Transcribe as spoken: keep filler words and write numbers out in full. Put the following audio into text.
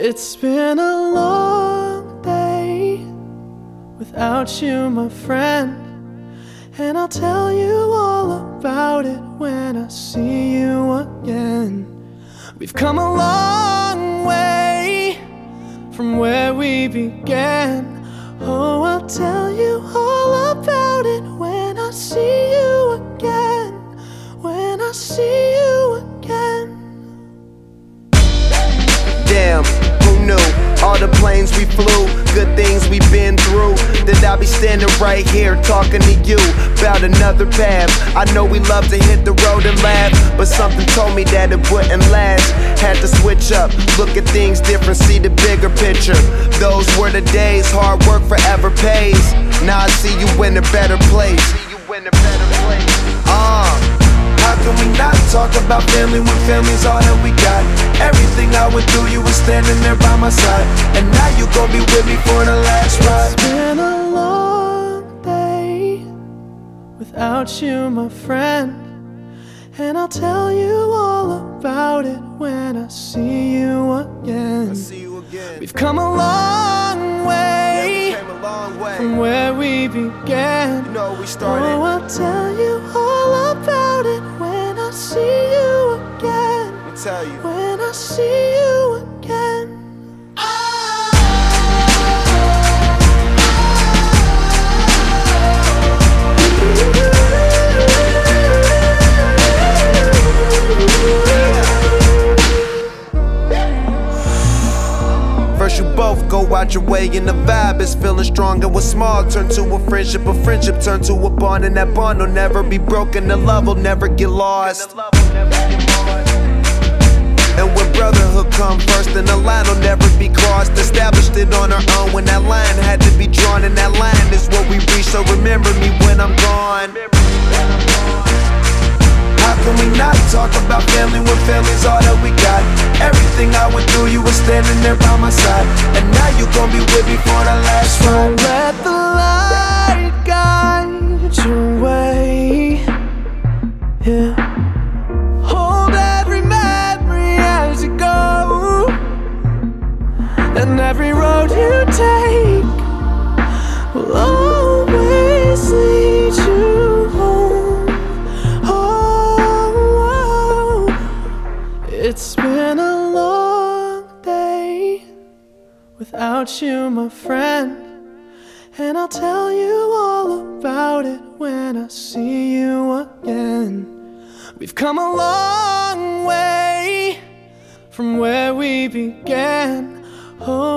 It's been a long day without you, my friend, and I'll tell you all about it when I see you again. We've come a long way from where we began. Oh, I'll tell you all about it when I see you again. When I see you again. Damn, who knew? All the planes we flew, good things we've been through. That I'll be standing right here talking to you about another path. I know we love to hit the road and laugh, but something told me that it wouldn't last. Had to switch up, look at things different, see the bigger picture. Those were the days, hard work forever pays. Now I see you in a better place. See you in a better place. Uh How can we not talk about family when family's all that we got? Everything I went through, you were standing there by my side, and now you gon' be with me for the last ride. It's been a long day without you, my friend, and I'll tell you all about it when I see you again. I see you again. We've come a long way, yeah, we came a long way from where we began. You know we started. Oh, I'll tell you all about it when I see you again. Let me tell you. When I see you again. First you both go out your way and the vibe is feeling strong, and what's small turn to a friendship, a friendship turn to a bond, and that bond will never be broken, the love will never get lost. And when brotherhood come first, then the line will never be crossed. Established it on our own when that line had to be drawn, and that line is what we reach, so remember me when I'm gone. How can we not talk about family when family's all that we got? Everything I went through, you were standing there by my side, and now you gon' be with me for the last ride. So let the light guide your way, yeah. Hold every memory as you go, and every road you take will always lead you home. Oh, it's been a long day without you, my friend, and I'll tell you all about it when I see you again. We've come a long way from where we began. Oh,